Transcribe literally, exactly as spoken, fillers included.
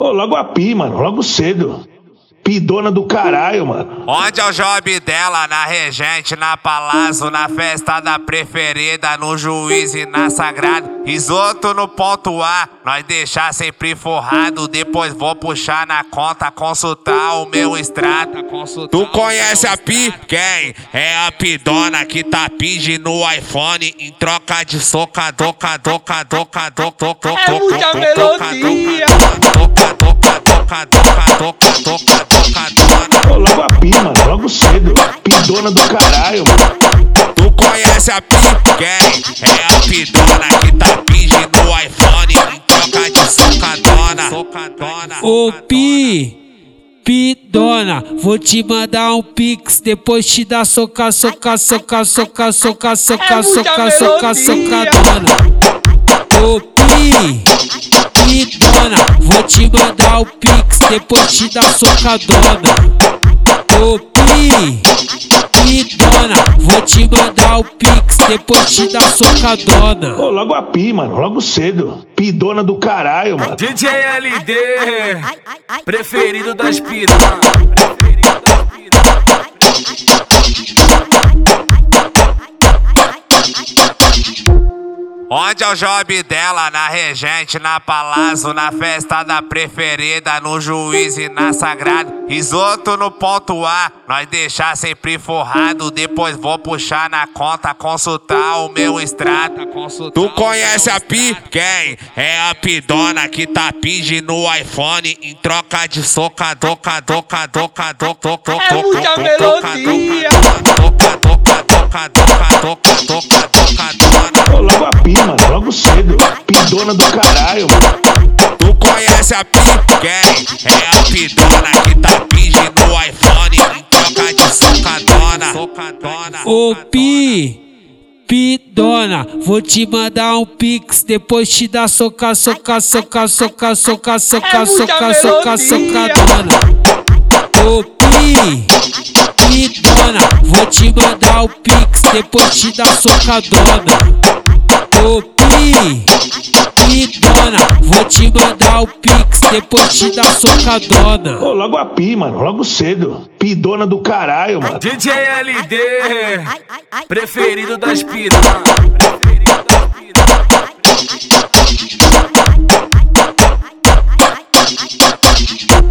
Ô, logo a Pi, mano, logo cedo. Pidona do caralho, mano. Onde é o job dela? Na Regente, na Palazzo, na festa da preferida, no Juiz e na Sagrada. Risoto no ponto A, nós deixar sempre forrado. Depois vou puxar na conta, consultar o meu extrato. Tu conhece a Pi? Quem? É a Pidona que tá pedindo no iPhone em troca de soca, doca, doca, doca, doca, doca, é muita melodia. Ô, logo a Pi, mano, logo cedo. Pidona do caralho, mano. Tu conhece a Pi? Quem? É a Pidona que tá pedindo no iPhone em troca de socadona. Socadona. Ô Pi, Pidona, vou te mandar um pix, depois te dar soca, soca, soca, soca, soca, soca, soca, soca, socadona. Ô Pi, Pidona, vou te mandar o pix, depois te dar socadona. Ô Pi, Pidona, vou te mandar o pix, depois te dar socadona. Ô, logo a Pi, mano, logo cedo. Pidona do caralho, mano. D J L D, preferido das piranhas. Onde é o job dela? Na Regente, na Palazzo, na festa da preferida, no Juiz e na Sagrada. Risoto no ponto A, nós deixar sempre forrado. Depois vou puxar na conta, consultar o meu extrato. Tu conhece a Pi? Quem? É a Pidona que tá pedindo no iPhone em troca de soca, doca, doca, doca, doca, doca, é muita melodia. Ô, logo a Pi, mano, logo cedo. Pidona do caralho, mano. Tu conhece a Pi? Quem? É a Pidona que tá pedindo no iPhone em troca de socadona. Ô Pi, Pidona, vou te mandar um pix, depois te dar soca, soca, soca, soca, soca, soca, soca, soca, socadona. Ô Pi, Pidona, vou te mandar o pix, depois te dar socadona. Ô Pi, Pidona, vou te mandar o pix, depois te dar socadona. Ô, logo a Pi, mano, logo cedo. Pidona do caralho, mano. D J L D, preferido das piranhas. Preferido das piranhas.